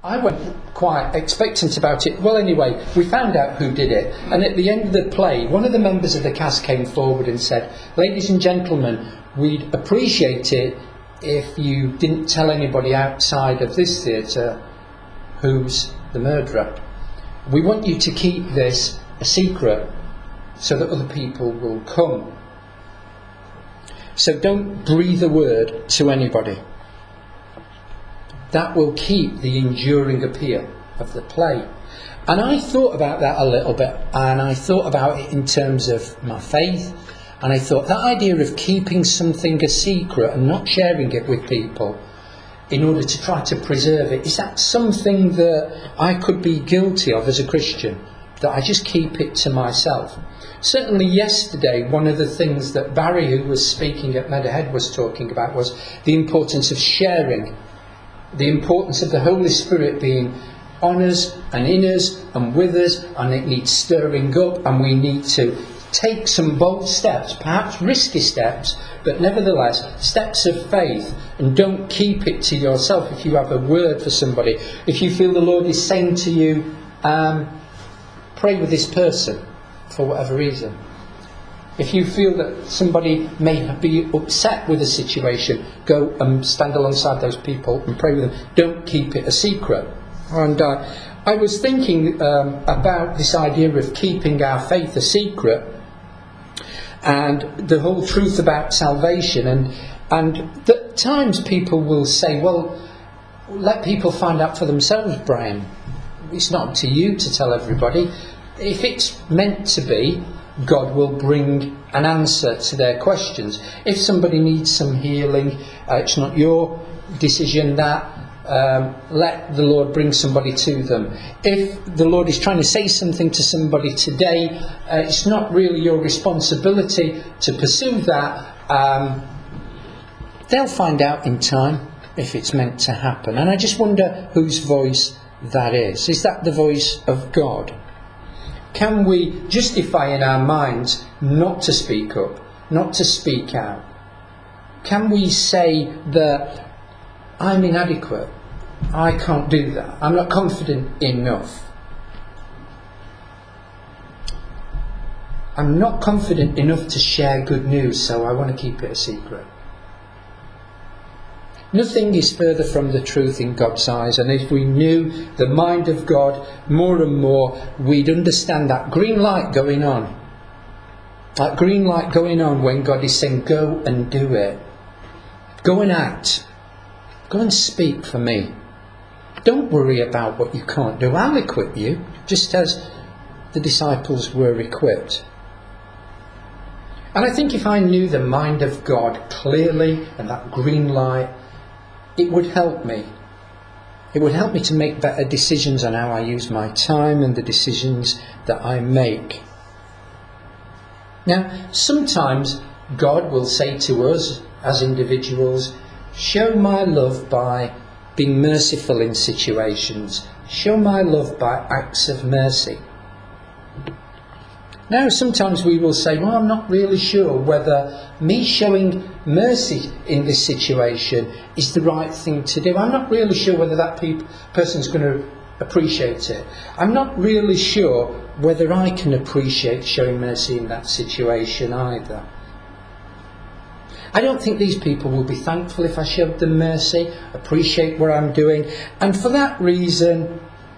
I went quite expectant about it. Well, anyway, we found out who did it. And at the end of the play, one of the members of the cast came forward and said, "Ladies and gentlemen, we'd appreciate it if you didn't tell anybody outside of this theatre who's the murderer. We want you to keep this a secret so that other people will come. So don't breathe a word to anybody." That will keep the enduring appeal of the play. And I thought about that a little bit, and I thought about it in terms of my faith, and I thought that idea of keeping something a secret and not sharing it with people in order to try to preserve it, is that something that I could be guilty of as a Christian, that I just keep it to myself? Certainly yesterday, one of the things that Barry, who was speaking at Meadowhead, was talking about was the importance of sharing, the importance of the Holy Spirit being on us and in us and with us, and it needs stirring up, and we need to take some bold steps, perhaps risky steps, but nevertheless steps of faith. And don't keep it to yourself. If you have a word for somebody, if you feel the Lord is saying to you, pray with this person for whatever reason. If you feel that somebody may be upset with a situation, go and stand alongside those people and pray with them. Don't keep it a secret. And I was thinking about this idea of keeping our faith a secret, and the whole truth about salvation. And at times people will say, well, let people find out for themselves, Brian. It's not up to you to tell everybody. If it's meant to be, God will bring an answer to their questions. If somebody needs some healing, it's not your decision that. Let the Lord bring somebody to them. If the Lord is trying to say something to somebody today, it's not really your responsibility to pursue that. They'll find out in time if it's meant to happen. And I just wonder whose voice that is. Is that the voice of God? Can we justify in our minds not to speak up, not to speak out? Can we say that I'm inadequate, I can't do that, I'm not confident enough, I'm not confident enough to share good news, so I want to keep it a secret? Nothing is further from the truth in God's eyes, and if we knew the mind of God more and more, we'd understand that green light going on. That green light going on when God is saying, go and do it. Go and act. Go and speak for me. Don't worry about what you can't do. I'll equip you, just as the disciples were equipped. And I think if I knew the mind of God clearly and that green light, it would help me. It would help me to make better decisions on how I use my time and the decisions that I make. Now, sometimes God will say to us as individuals, show my love by being merciful in situations. Show my love by acts of mercy. Now, sometimes we will say, well, I'm not really sure whether me showing mercy in this situation is the right thing to do. I'm not really sure whether that person's going to appreciate it. I'm not really sure whether I can appreciate showing mercy in that situation either. I don't think these people will be thankful if I showed them mercy, appreciate what I'm doing. And for that reason,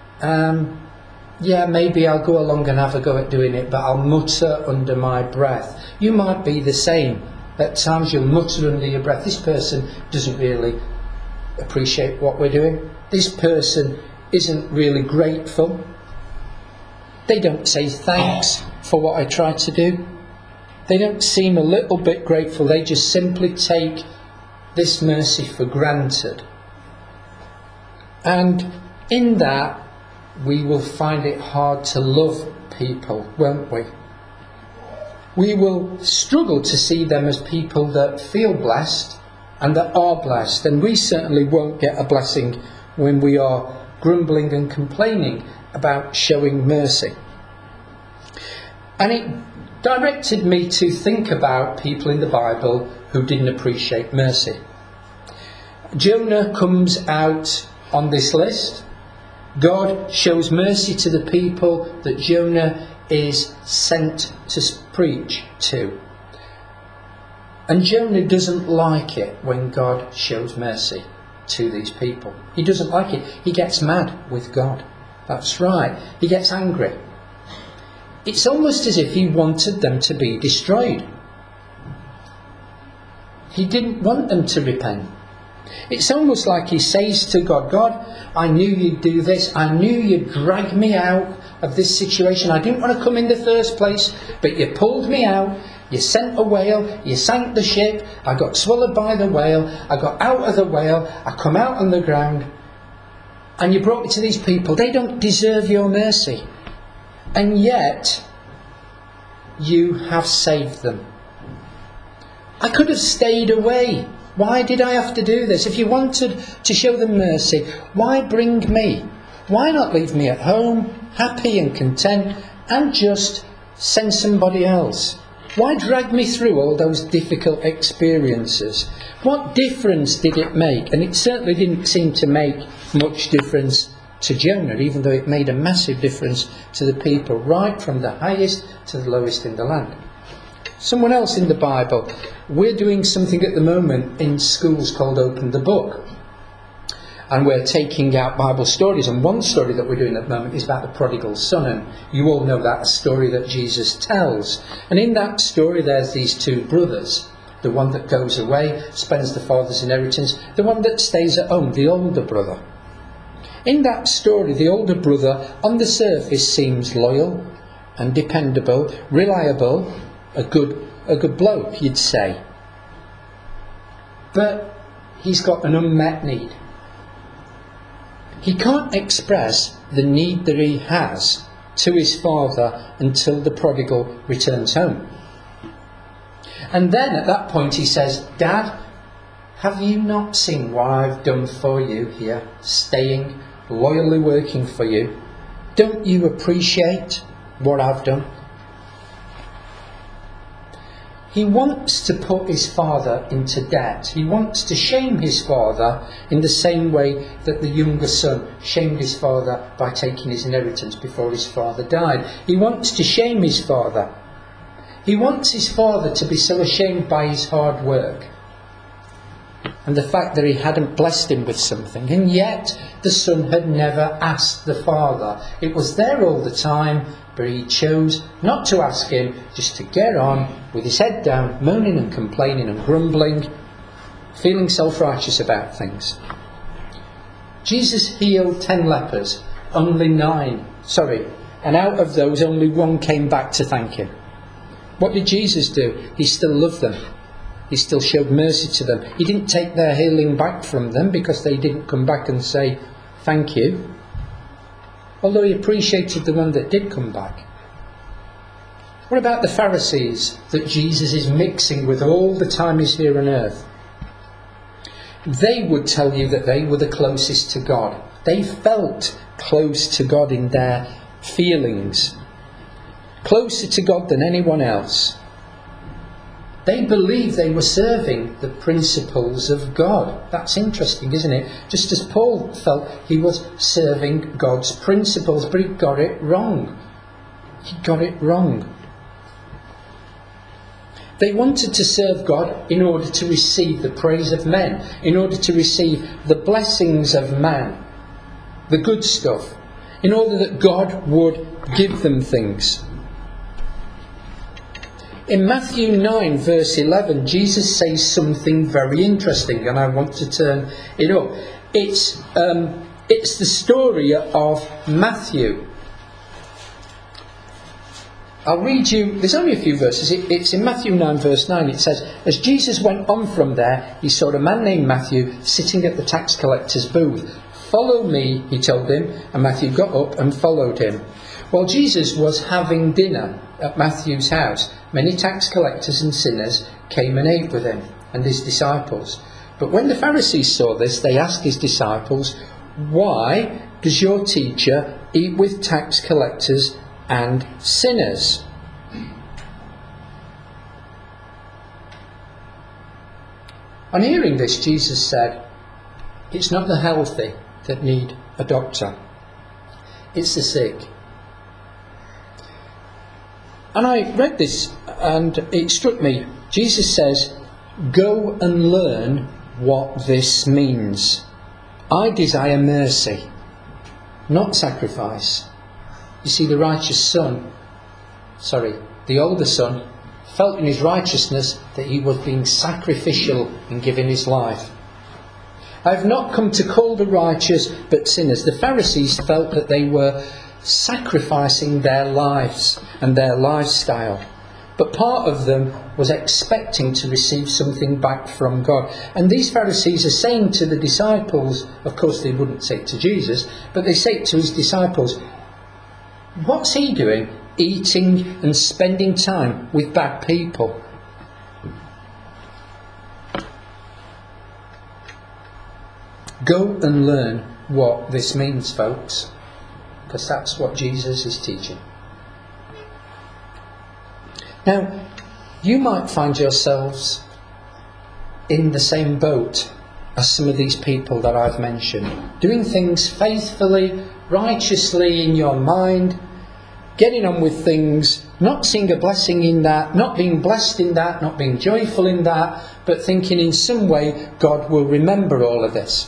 maybe I'll go along and have a go at doing it, but I'll mutter under my breath. You might be the same. At times you'll mutter under your breath. This person doesn't really appreciate what we're doing. This person isn't really grateful. They don't say thanks for what I tried to do. They don't seem a little bit grateful. They just simply take this mercy for granted. And in that, we will find it hard to love people, won't we? We will struggle to see them as people that feel blessed and that are blessed. And we certainly won't get a blessing when we are grumbling and complaining about showing mercy. And it directed me to think about people in the Bible who didn't appreciate mercy. Jonah comes out on this list. God shows mercy to the people that Jonah is sent to preach to. And Jonah doesn't like it when God shows mercy to these people. He doesn't like it. He gets mad with God. That's right. He gets angry. It's almost as if he wanted them to be destroyed. He didn't want them to repent. It's almost like he says to God, God, I knew you'd do this. I knew you'd drag me out of this situation. I didn't want to come in the first place, but you pulled me out. You sent a whale. You sank the ship. I got swallowed by the whale. I got out of the whale. I come out on the ground. And you brought me to these people. They don't deserve your mercy. And yet, you have saved them. I could have stayed away. Why did I have to do this? If you wanted to show them mercy, why bring me? Why not leave me at home, happy and content, and just send somebody else? Why drag me through all those difficult experiences? What difference did it make? And it certainly didn't seem to make much difference to Jonah, even though it made a massive difference to the people, right from the highest to the lowest in the land. Someone else in the Bible, we're doing something at the moment in schools called Open the Book. And we're taking out Bible stories. And one story that we're doing at the moment is about the prodigal son. And you all know that, a story that Jesus tells. And in that story there's these two brothers. The one that goes away, spends the father's inheritance. The one that stays at home, the older brother. In that story, the older brother on the surface seems loyal and dependable, reliable, a good bloke, you'd say. But he's got an unmet need. He can't express the need that he has to his father until the prodigal returns home. And then at that point he says, Dad, have you not seen what I've done for you here, staying, loyally working for you? Don't you appreciate what I've done? He wants to put his father into debt. He wants to shame his father in the same way that the younger son shamed his father by taking his inheritance before his father died. He wants to shame his father. He wants his father to be so ashamed by his hard work and the fact that he hadn't blessed him with something. And yet the son had never asked the father. It was there all the time, but he chose not to ask him, just to get on with his head down, moaning and complaining and grumbling, feeling self-righteous about things. Jesus healed 10 lepers, and out of those only one came back to thank him. What did Jesus do? He still loved them. He still showed mercy to them. He didn't take their healing back from them because they didn't come back and say thank you. Although he appreciated the one that did come back. What about the Pharisees that Jesus is mixing with all the time he's here on earth? They would tell you that they were the closest to God. They felt close to God in their feelings. Closer to God than anyone else. They believed they were serving the principles of God. That's interesting, isn't it? Just as Paul felt he was serving God's principles, but he got it wrong. He got it wrong. They wanted to serve God in order to receive the praise of men, in order to receive the blessings of man, the good stuff, in order that God would give them things. In Matthew 9 verse 11, Jesus says something very interesting, and I want to turn it up. It's the story of Matthew. I'll read you, there's only a few verses. It's in Matthew 9 verse 9. It says, as Jesus went on from there, he saw a man named Matthew sitting at the tax collector's booth. Follow me, he told him, and Matthew got up and followed him. While Jesus was having dinner at Matthew's house, many tax collectors and sinners came and ate with him and his disciples. But when the Pharisees saw this, they asked his disciples, why does your teacher eat with tax collectors and sinners? On hearing this, Jesus said, it's not the healthy that need a doctor, it's the sick. And I read this and it struck me. Jesus says, go and learn what this means. I desire mercy, not sacrifice. You see, the older son felt in his righteousness that he was being sacrificial in giving his life. I have not come to call the righteous but sinners. The Pharisees felt that they were sacrificing their lives and their lifestyle. But part of them was expecting to receive something back from God. And these Pharisees are saying to the disciples, of course they wouldn't say it to Jesus, but they say it to his disciples, what's he doing? Eating and spending time with bad people. Go and learn what this means, folks, because that's what Jesus is teaching. Now, you might find yourselves in the same boat as some of these people that I've mentioned, doing things faithfully, righteously in your mind, getting on with things, not seeing a blessing in that, not being blessed in that, not being joyful in that, but thinking in some way God will remember all of this.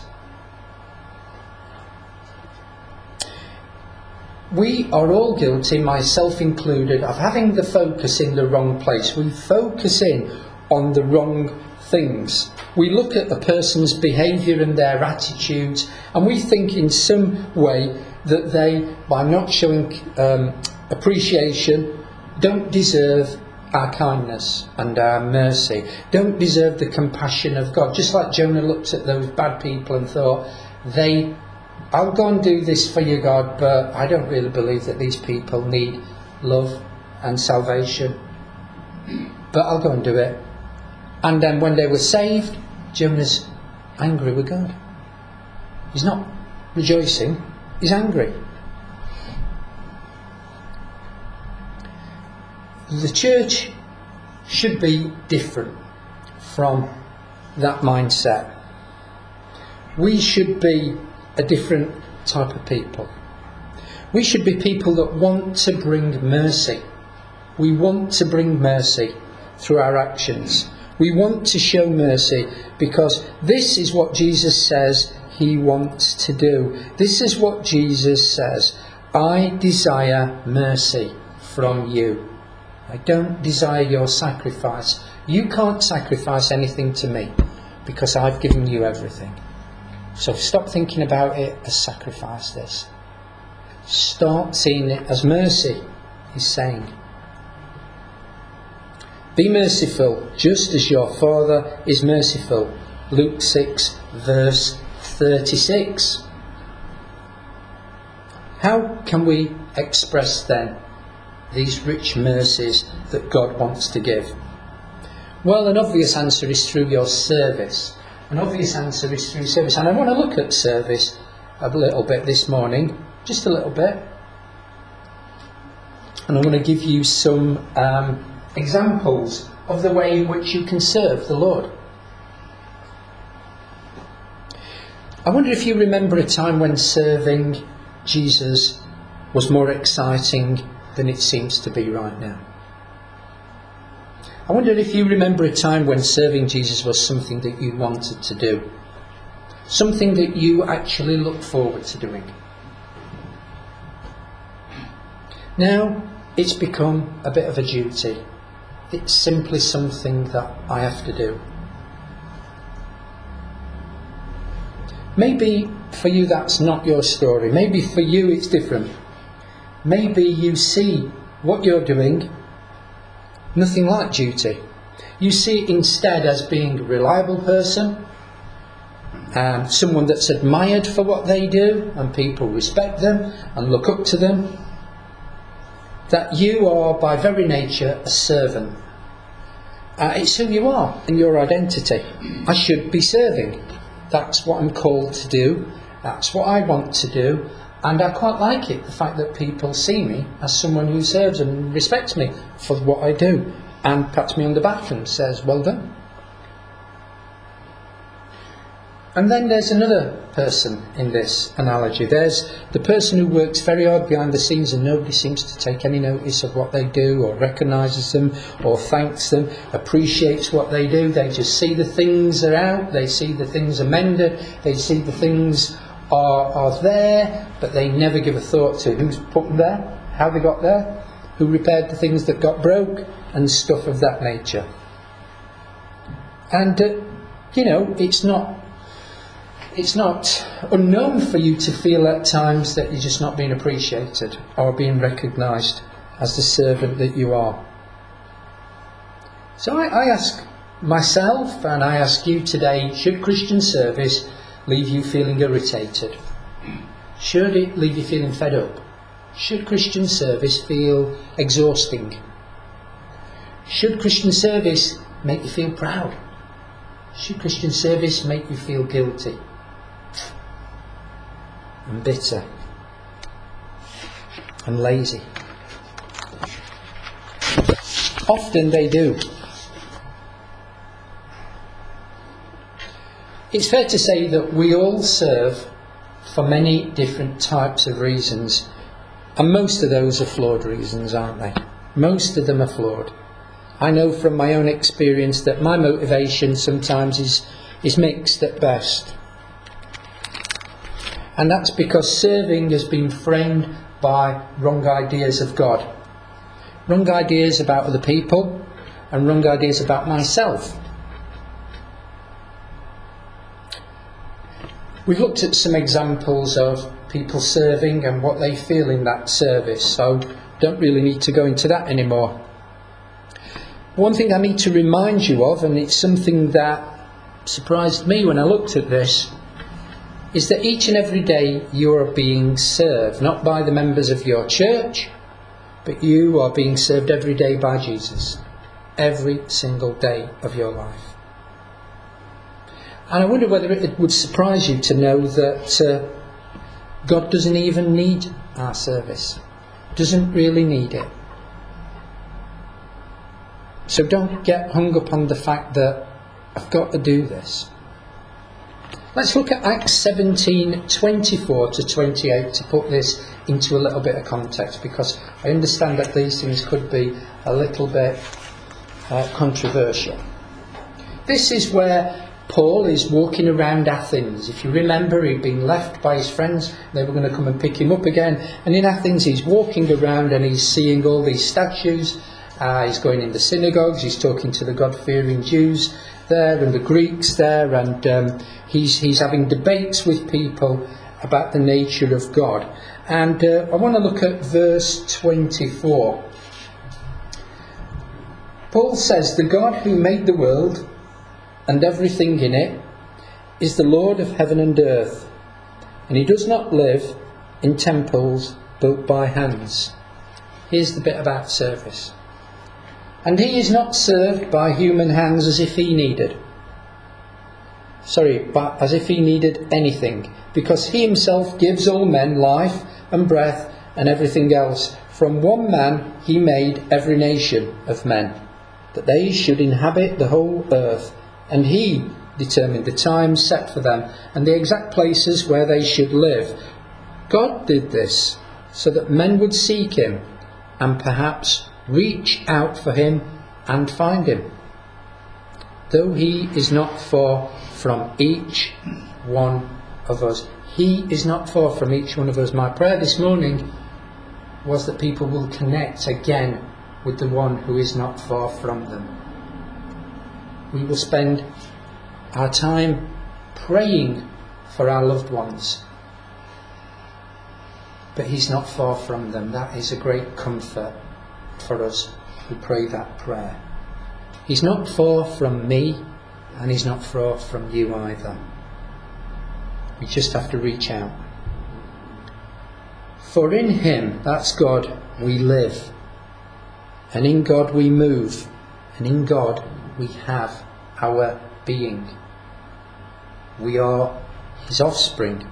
We are all guilty, myself included, of having the focus in the wrong place. We focus in on the wrong things. We look at a person's behaviour and their attitudes, and we think in some way that they, by not showing appreciation, don't deserve our kindness and our mercy, don't deserve the compassion of God. Just like Jonah looked at those bad people and thought, I'll go and do this for you, God, but I don't really believe that these people need love and salvation. But I'll go and do it. And then when they were saved, Jonah's angry with God. He's not rejoicing, he's angry. The church should be different from that mindset. We should be a different type of people. We should be people that want to bring mercy. We want to bring mercy through our actions. We want to show mercy because this is what Jesus says he wants to do. This is what Jesus says. I desire mercy from you. I don't desire your sacrifice. You can't sacrifice anything to me because I've given you everything. So stop thinking about it as sacrifice this. Start seeing it as mercy, he's saying. Be merciful, just as your Father is merciful. Luke 6, verse 36. How can we express then these rich mercies that God wants to give? Well, an obvious answer is through your service. An obvious answer is through service. And I want to look at service a little bit this morning, just a little bit. And I want to give you some examples of the way in which you can serve the Lord. I wonder if you remember a time when serving Jesus was more exciting than it seems to be right now. I wonder if you remember a time when serving Jesus was something that you wanted to do. Something that you actually looked forward to doing. Now it's become a bit of a duty. It's simply something that I have to do. Maybe for you that's not your story. Maybe for you it's different. Maybe you see what you're doing nothing like duty. You see it instead as being a reliable person, someone that's admired for what they do and people respect them and look up to them. That you are by very nature a servant. It's who you are and your identity. I should be serving. That's what I'm called to do. That's what I want to do. And I quite like it, the fact that people see me as someone who serves and respects me for what I do and pats me on the back and says, well done. And then there's another person in this analogy. There's the person who works very hard behind the scenes and nobody seems to take any notice of what they do or recognises them or thanks them, appreciates what they do. They just see the things are out, they see the things are mended, they see the things are there, but they never give a thought to who's put them there, how they got there, who repaired the things that got broke and stuff of that nature. And, it's not unknown for you to feel at times that you're just not being appreciated or being recognised as the servant that you are. So I ask myself and I ask you today, should Christian service leave you feeling irritated? Should it leave you feeling fed up? Should Christian service feel exhausting? Should Christian service make you feel proud? Should Christian service make you feel guilty and bitter and lazy? Often they do. It's fair to say that we all serve for many different types of reasons, and most of those are flawed reasons, aren't they? Most of them are flawed. I know from my own experience that my motivation sometimes is mixed at best. And that's because serving has been framed by wrong ideas of God. Wrong ideas about other people and wrong ideas about myself. We've looked at some examples of people serving and what they feel in that service, so don't really need to go into that anymore. One thing I need to remind you of, and it's something that surprised me when I looked at this, is that each and every day you are being served, not by the members of your church, but you are being served every day by Jesus. Every single day of your life. And I wonder whether it would surprise you to know that God doesn't even need our service. Doesn't really need it. So don't get hung up on the fact that I've got to do this. Let's look at Acts 17:24 to 28 to put this into a little bit of context, because I understand that these things could be a little bit controversial. This is where Paul is walking around Athens. If you remember, he'd been left by his friends. They were going to come and pick him up again. And in Athens, he's walking around and he's seeing all these statues. He's going in the synagogues. He's talking to the God-fearing Jews there and the Greeks there. And he's having debates with people about the nature of God. And I want to look at verse 24. Paul says, "The God who made the world and everything in it is the Lord of heaven and earth, and he does not live in temples built by hands." Here's the bit about service. "And he is not served by human hands as if he needed anything, because he himself gives all men life and breath and everything else. From one man he made every nation of men, that they should inhabit the whole earth. And he determined the times set for them and the exact places where they should live. God did this so that men would seek him and perhaps reach out for him and find him, though he is not far from each one of us." He is not far from each one of us. My prayer this morning was that people will connect again with the one who is not far from them. We will spend our time praying for our loved ones, but he's not far from them. That is a great comfort for us who pray that prayer. He's not far from me, and he's not far from you either. We just have to reach out. "For in him," that's God, "we live, and in God we move, and in God we have our being." We are his offspring.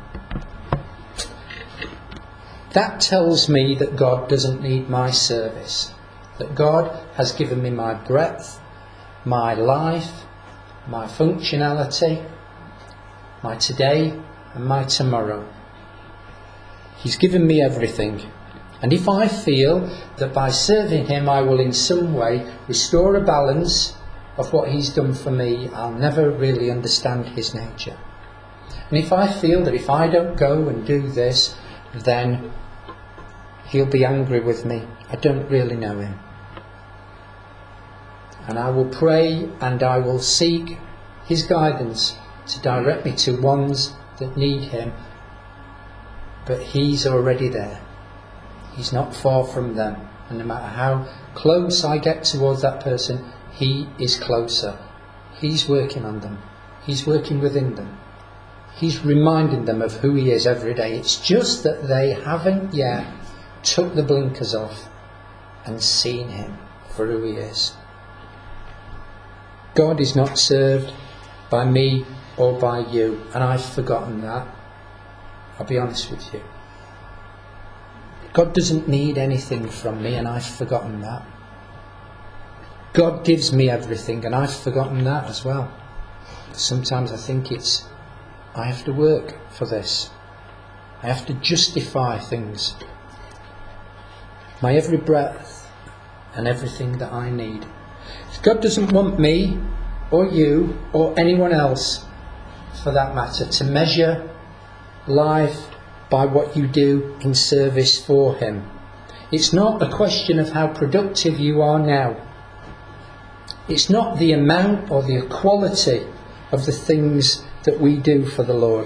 That tells me that God doesn't need my service. That God has given me my breath, my life, my functionality, my today and my tomorrow. He's given me everything. And if I feel that by serving him I will in some way restore a balance of what he's done for me, I'll never really understand his nature. And if I feel that if I don't go and do this, then he'll be angry with me, I don't really know him. And I will pray and I will seek his guidance to direct me to ones that need him. But he's already there. He's not far from them. And no matter how close I get towards that person, he is closer. He's working on them. He's working within them. He's reminding them of who he is every day. It's just that they haven't yet took the blinkers off and seen him for who he is. God is not served by me or by you, and I've forgotten that. I'll be honest with you. God doesn't need anything from me, and I've forgotten that. God gives me everything, and I've forgotten that as well. Sometimes I think I have to work for this. I have to justify things. My every breath and everything that I need. God doesn't want me or you or anyone else, for that matter, to measure life by what you do in service for him. It's not a question of how productive you are now. It's not the amount or the quality of the things that we do for the Lord.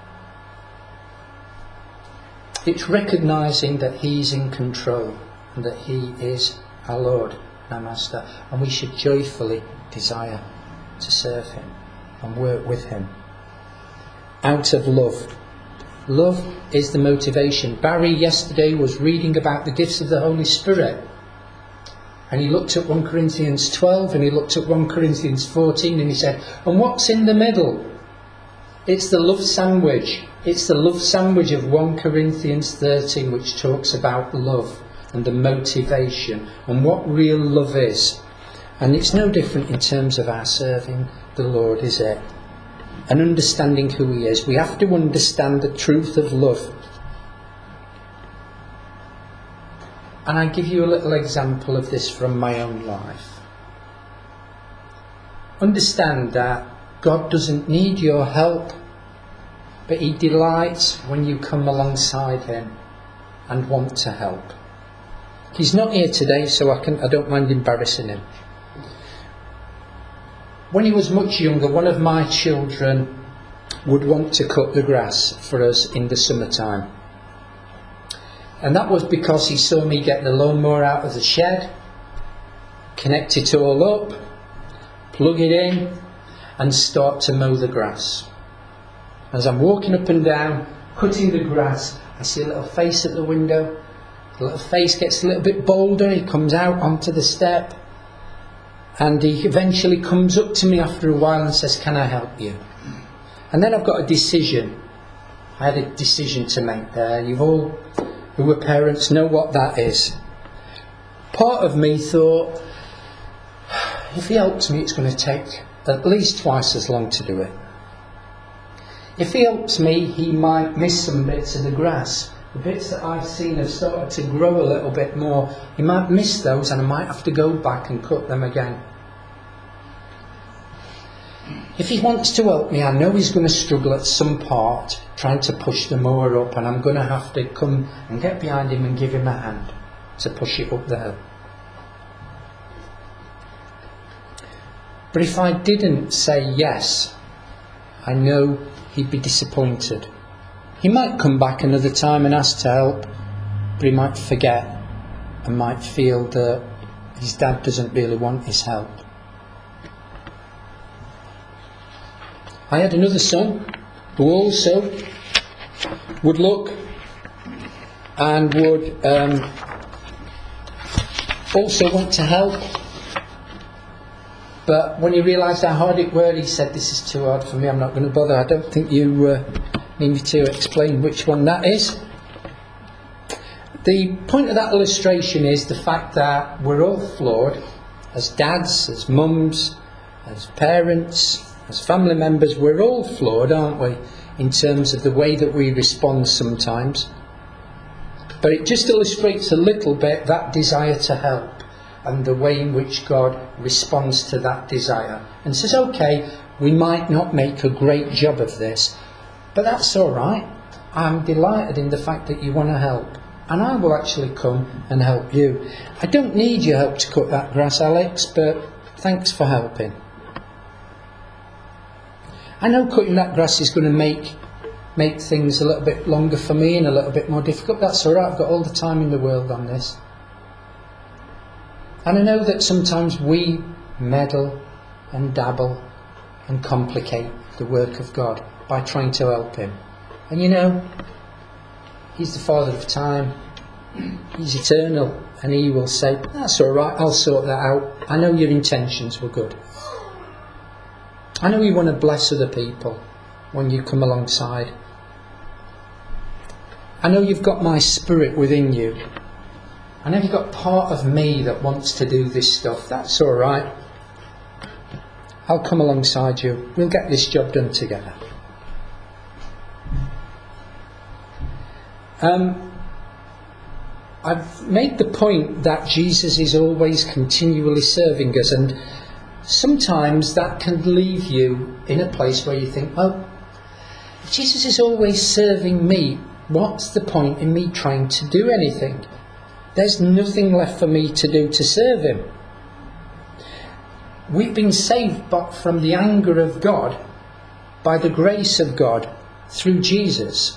It's recognising that he's in control and that he is our Lord and our Master, and we should joyfully desire to serve him and work with him out of love. Love is the motivation. Barry yesterday was reading about the gifts of the Holy Spirit, and he looked at 1 Corinthians 12 and he looked at 1 Corinthians 14 and he said, and what's in the middle? It's the love sandwich. It's the love sandwich of 1 Corinthians 13, which talks about love and the motivation and what real love is. And it's no different in terms of our serving the Lord, is it? And understanding who he is. We have to understand the truth of love. And I give you a little example of this from my own life. Understand that God doesn't need your help, but he delights when you come alongside him and want to help. He's not here today, so I don't mind embarrassing him. When he was much younger, one of my children would want to cut the grass for us in the summertime. And that was because he saw me get the lawnmower out of the shed, connect it all up, plug it in, and start to mow the grass. As I'm walking up and down, cutting the grass, I see a little face at the window. The little face gets a little bit bolder. He comes out onto the step, and he eventually comes up to me after a while and says, "Can I help you?" And then I've got a decision. I had a decision to make there. You've all, who were parents, know what that is. Part of me thought, if he helps me, it's going to take at least twice as long to do it. If he helps me, he might miss some bits of the grass. The bits that I've seen have started to grow a little bit more. He might miss those, and I might have to go back and cut them again. If he wants to help me, I know he's going to struggle at some part trying to push the mower up, and I'm going to have to come and get behind him and give him a hand to push it up the hill. But if I didn't say yes, I know he'd be disappointed. He might come back another time and ask to help, but he might forget and might feel that his dad doesn't really want his help. I had another son who also would look and would also want to help. But when he realised how hard it were, he said, "This is too hard for me, I'm not going to bother." I don't think you need me to explain which one that is. The point of that illustration is the fact that we're all flawed, as dads, as mums, as parents, As family members, we're all flawed, aren't we, in terms of the way that we respond sometimes. But it just illustrates a little bit that desire to help and the way in which God responds to that desire and says, okay, we might not make a great job of this, but that's all right. I'm delighted in the fact that you want to help, and I will actually come and help you. I don't need your help to cut that grass, Alex, but thanks for helping. I know cutting that grass is going to make things a little bit longer for me and a little bit more difficult. That's all right, I've got all the time in the world on this. And I know that sometimes we meddle and dabble and complicate the work of God by trying to help him. And you know, he's the Father of time, he's eternal, and he will say, that's all right, I'll sort that out. I know your intentions were good. I know you want to bless other people when you come alongside. I know you've got my spirit within you. I know you've got part of me that wants to do this stuff. That's all right. I'll come alongside you. We'll get this job done together. I've made the point that Jesus is always continually serving us, and sometimes that can leave you in a place where you think, oh, if Jesus is always serving me, what's the point in me trying to do anything? There's nothing left for me to do to serve him. We've been saved but from the anger of God by the grace of God through Jesus.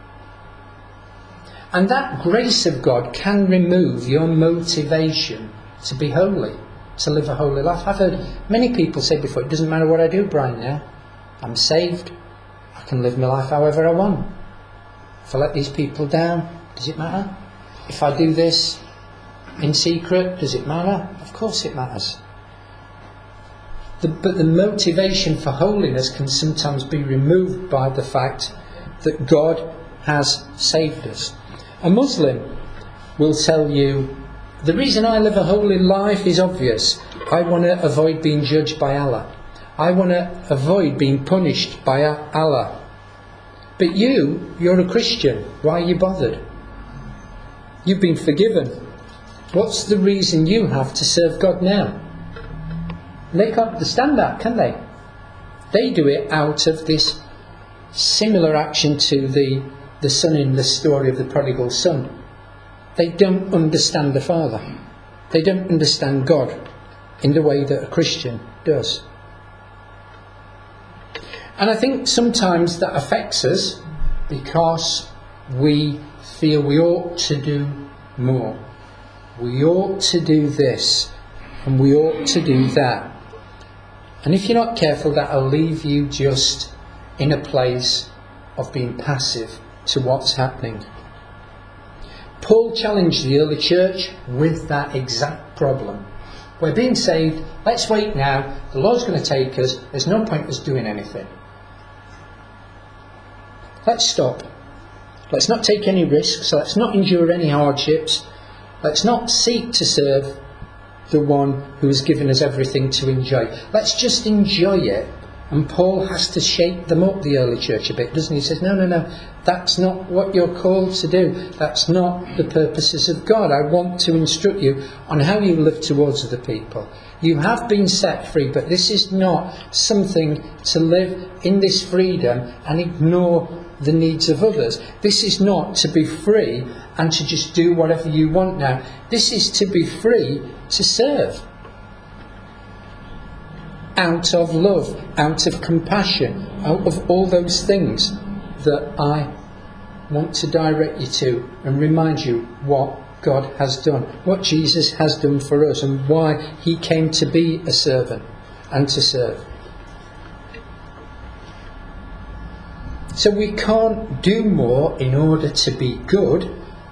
And that grace of God can remove your motivation to be holy, to live a holy life. I've heard many people say before, it doesn't matter what I do, Brian, now. I'm saved. I can live my life however I want. If I let these people down, does it matter? If I do this in secret, does it matter? Of course it matters. But the motivation for holiness can sometimes be removed by the fact that God has saved us. A Muslim will tell you, the reason I live a holy life is obvious. I want to avoid being judged by Allah. I want to avoid being punished by Allah. But you're a Christian. Why are you bothered? You've been forgiven. What's the reason you have to serve God now? And they can't understand that, can they? They do it out of this similar action to the son in the story of the prodigal son. They don't understand the Father. They don't understand God in the way that a Christian does. And I think sometimes that affects us because we feel we ought to do more. We ought to do this and we ought to do that. And if you're not careful, that'll leave you just in a place of being passive to what's happening. Paul challenged the early church with that exact problem. We're being saved, let's wait now, the Lord's going to take us, there's no point in us doing anything. Let's stop. Let's not take any risks, let's not endure any hardships, let's not seek to serve the one who has given us everything to enjoy. Let's just enjoy it. And Paul has to shake them up, the early church, a bit, doesn't he? He says, no, that's not what you're called to do. That's not the purposes of God. I want to instruct you on how you live towards other people. You have been set free, but this is not something to live in this freedom and ignore the needs of others. This is not to be free and to just do whatever you want now. This is to be free to serve. Out of love, out of compassion, out of all those things that I want to direct you to and remind you what God has done, what Jesus has done for us and why he came to be a servant and to serve. So we can't do more in order to be good.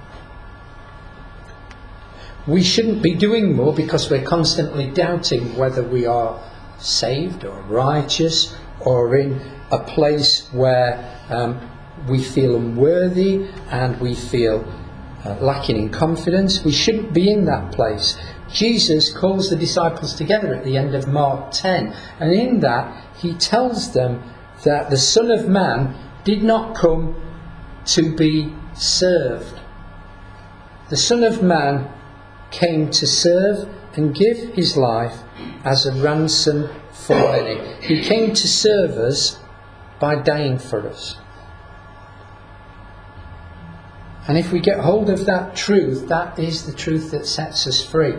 We shouldn't be doing more because we're constantly doubting whether we are saved or righteous or in a place where we feel unworthy and we feel lacking in confidence. We shouldn't be in that place. Jesus calls the disciples together at the end of Mark 10, and in that he tells them that the Son of Man did not come to be served. The Son of Man came to serve and give his life as a ransom for many. He came to serve us by dying for us. And if we get hold of that truth, that is the truth that sets us free.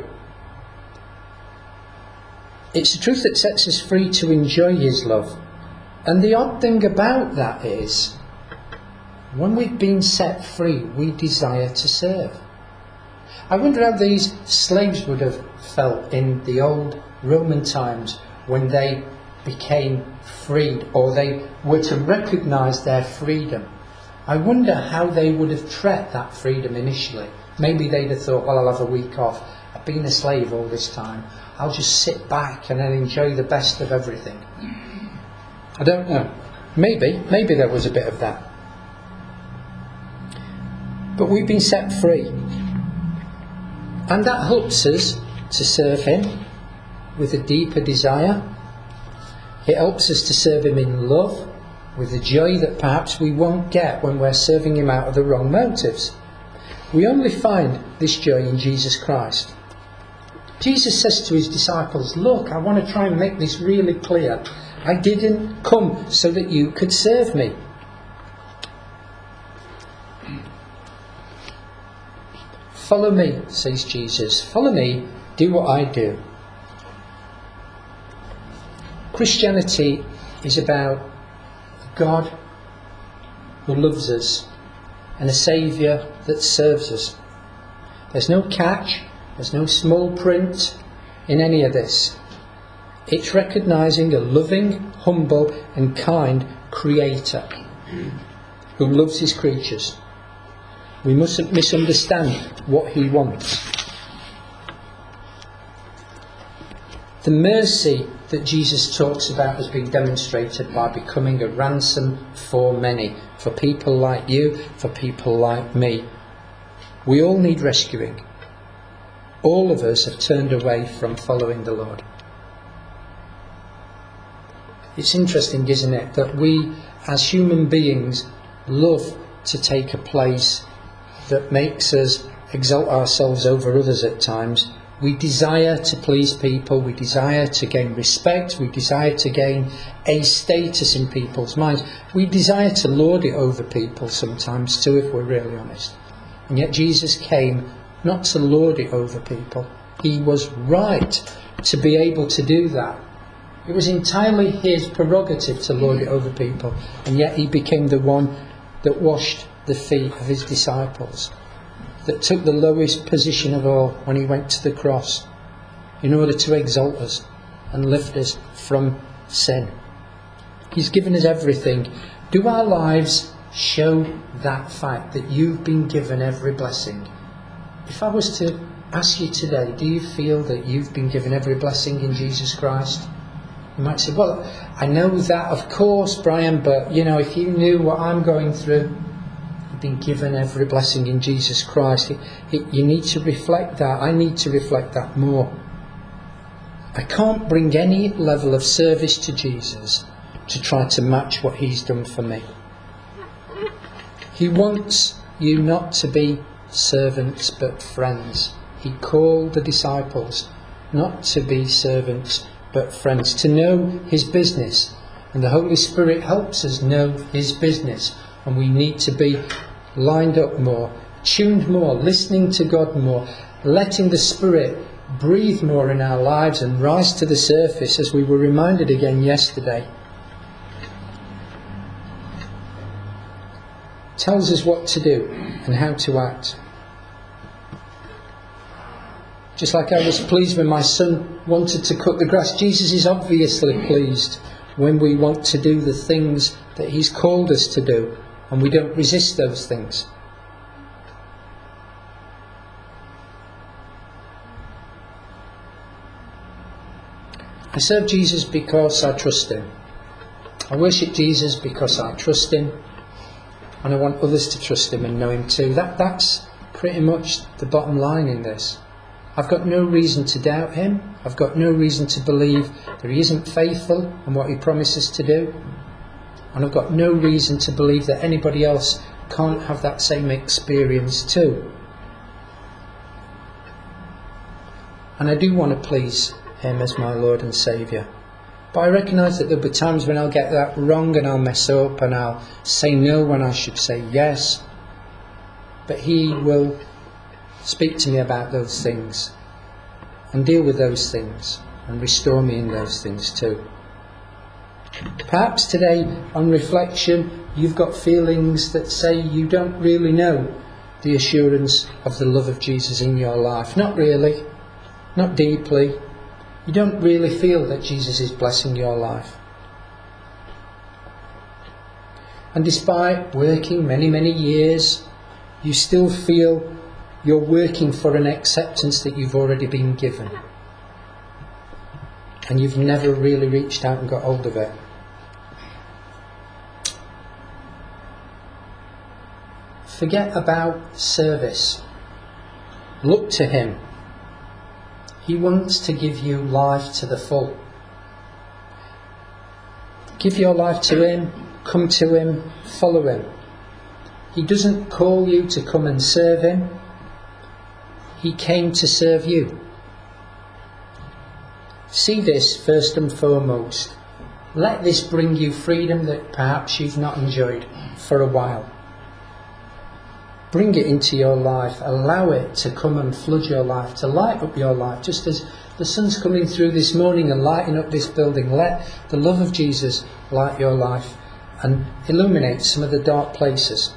It's the truth that sets us free to enjoy his love. And the odd thing about that is, when we've been set free, we desire to serve. I wonder how these slaves would have felt in the old Roman times when they became freed, or they were to recognise their freedom. I wonder how they would have treated that freedom initially. Maybe they'd have thought, well, I'll have a week off. I've been a slave all this time. I'll just sit back and then enjoy the best of everything. I don't know. Maybe there was a bit of that. But we've been set free. And that helps us to serve him with a deeper desire. It helps us to serve him in love, with a joy that perhaps we won't get when we're serving him out of the wrong motives. We only find this joy in Jesus Christ. Jesus says to his disciples, look, I want to try and make this really clear. I didn't come so that you could serve me. Follow me, says Jesus. Follow me, do what I do. Christianity is about God who loves us and a Saviour that serves us. There's no catch, there's no small print in any of this. It's recognising a loving, humble and kind Creator who loves his creatures. We mustn't misunderstand what he wants. The mercy that Jesus talks about has been demonstrated by becoming a ransom for many, for people like you, for people like me. We all need rescuing. All of us have turned away from following the Lord. It's interesting, isn't it, that we as human beings love to take a place that makes us exalt ourselves over others at times. We desire to please people, we desire to gain respect, we desire to gain a status in people's minds. We desire to lord it over people sometimes too, if we're really honest. And yet Jesus came not to lord it over people. He was right to be able to do that. It was entirely his prerogative to lord it over people, and yet he became the one that washed the feet of his disciples, that took the lowest position of all when he went to the cross in order to exalt us and lift us from sin. He's given us everything. Do our lives show that fact, that you've been given every blessing? If I was to ask you today, do you feel that you've been given every blessing in Jesus Christ? You might say, well, I know that, of course, Brian, but if you knew what I'm going through, you've been given every blessing in Jesus Christ. You need to reflect that. I need to reflect that more. I can't bring any level of service to Jesus to try to match what he's done for me. He wants you not to be servants but friends. He called the disciples not to be servants but friends, to know his business. And the Holy Spirit helps us know his business. And we need to be lined up more, tuned more, listening to God more, letting the Spirit breathe more in our lives and rise to the surface, as we were reminded again yesterday. Tells us what to do and how to act. Just like I was pleased when my son wanted to cut the grass, Jesus is obviously pleased when we want to do the things that he's called us to do and we don't resist those things. I serve Jesus because I trust him. I worship Jesus because I trust him, and I want others to trust him and know him too. That's pretty much the bottom line in this. I've got no reason to doubt him. I've got no reason to believe that he isn't faithful in what he promises to do. And I've got no reason to believe that anybody else can't have that same experience too. And I do want to please him as my Lord and Saviour. But I recognise that there'll be times when I'll get that wrong and I'll mess up and I'll say no when I should say yes. But he will speak to me about those things and deal with those things and restore me in those things too. Perhaps today, on reflection, you've got feelings that say you don't really know the assurance of the love of Jesus in your life. Not really, not deeply. You don't really feel that Jesus is blessing your life. And despite working many, many years, you still feel you're working for an acceptance that you've already been given. And you've never really reached out and got hold of it. Forget about service. Look to him. He wants to give you life to the full. Give your life to him, come to him, follow him. He doesn't call you to come and serve him. He came to serve you. See this first and foremost. Let this bring you freedom that perhaps you've not enjoyed for a while. Bring it into your life. Allow it to come and flood your life, to light up your life. Just as the sun's coming through this morning and lighting up this building, let the love of Jesus light your life and illuminate some of the dark places.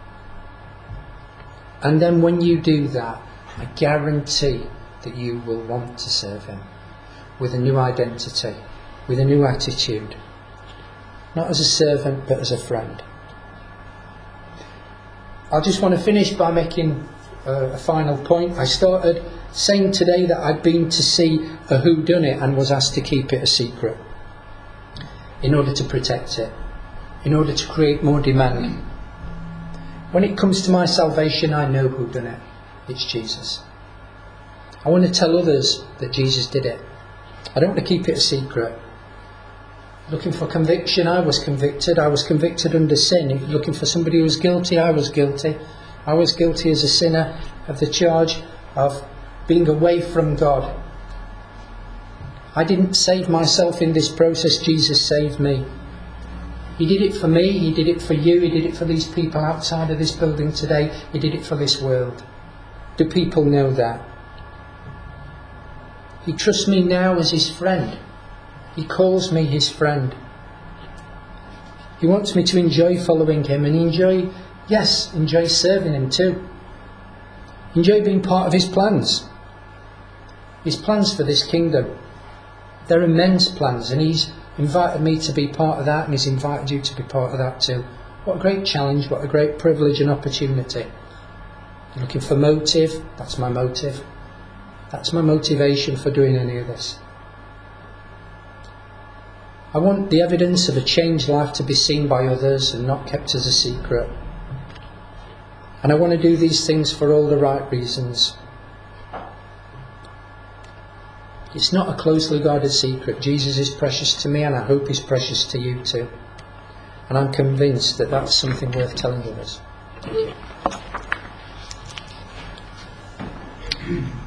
And then when you do that, I guarantee that you will want to serve him with a new identity, with a new attitude. Not as a servant, but as a friend. I just want to finish by making a final point. I started saying today that I'd been to see a whodunit and was asked to keep it a secret in order to protect it, in order to create more demand. When it comes to my salvation, I know who done it. It's Jesus. I want to tell others that Jesus did it. I don't want to keep it a secret. Looking for conviction, I was convicted. I was convicted under sin. Looking for somebody who was guilty, I was guilty. I was guilty as a sinner of the charge of being away from God. I didn't save myself in this process. Jesus saved me. He did it for me. He did it for you. He did it for these people outside of this building today. He did it for this world. Do people know that? He trusts me now as his friend. He calls me his friend. He wants me to enjoy following him and enjoy serving him too. Enjoy being part of his plans. His plans for this kingdom. They're immense plans, and he's invited me to be part of that, and he's invited you to be part of that too. What a great challenge, what a great privilege and opportunity. You're looking for motive? That's my motive. That's my motivation for doing any of this. I want the evidence of a changed life to be seen by others and not kept as a secret. And I want to do these things for all the right reasons. It's not a closely guarded secret. Jesus is precious to me, and I hope he's precious to you too. And I'm convinced that that's something worth telling others. Thank you.